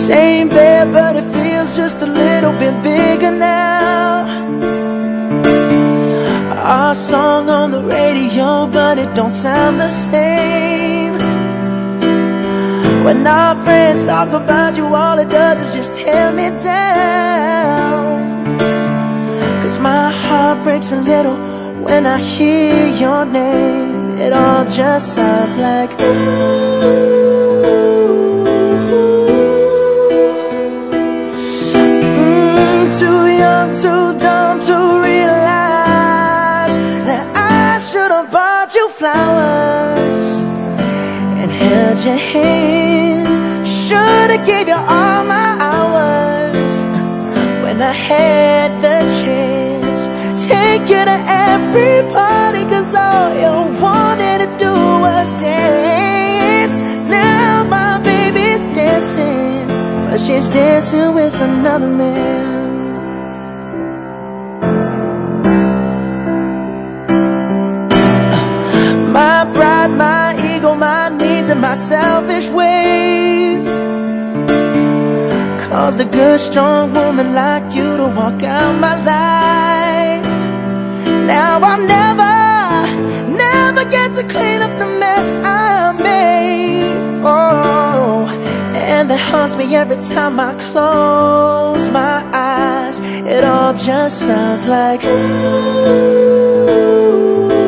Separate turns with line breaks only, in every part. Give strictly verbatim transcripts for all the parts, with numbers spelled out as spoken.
Same bed, but it feels just a little bit bigger now. Our song on the radio, but it don't sound the same. When our friends talk about you, all it does is just tear me down. Cause my heart breaks a little when I hear your name. It all just sounds like ooh. Mm, too young, too dumb to realize that I should have bought you flowers and held your hand. Should've gave you all my hours when I had the chance. Take you to every party, cause all you wanted to do was dance. Now my baby's dancing, but she's dancing with another man. My pride, my ego, my needs, and my selfish ways caused a good, strong woman like you to walk out my life. Now I'll never, never get to clean up the mess I made. Oh, and that haunts me every time I close my eyes. It all just sounds like ooh.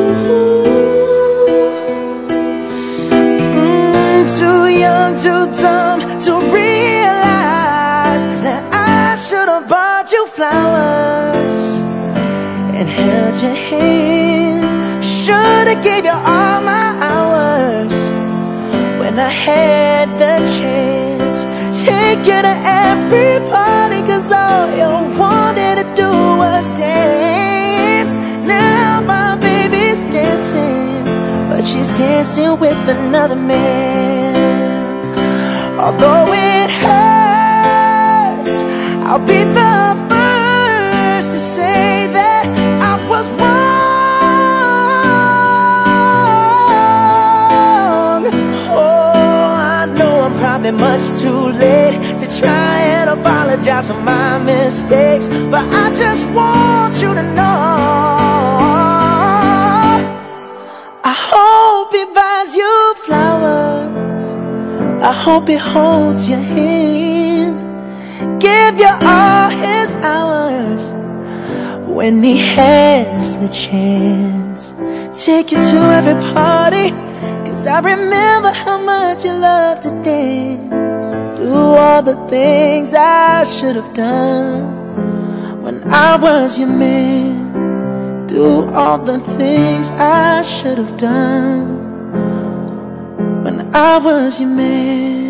Too young, too dumb to realize that I should have bought you flowers and held your hand. Should've gave you all my hours when I had the chance. Take you to every party, cause all you wanted to do was dance. Now my baby's dancing, but she's dancing with another man. Although it hurts, I'll be the first to say that I was wrong. Oh, I know I'm probably much too late to try and apologize for my mistakes, but I just want you to know I hope he buys you flowers, I hope he holds your hand, give you all his hours when he has the chance. Take you to every party, cause I remember how much you love to dance. Do all the things I should have done when I was your man. Do all the things I should have done when I was your man.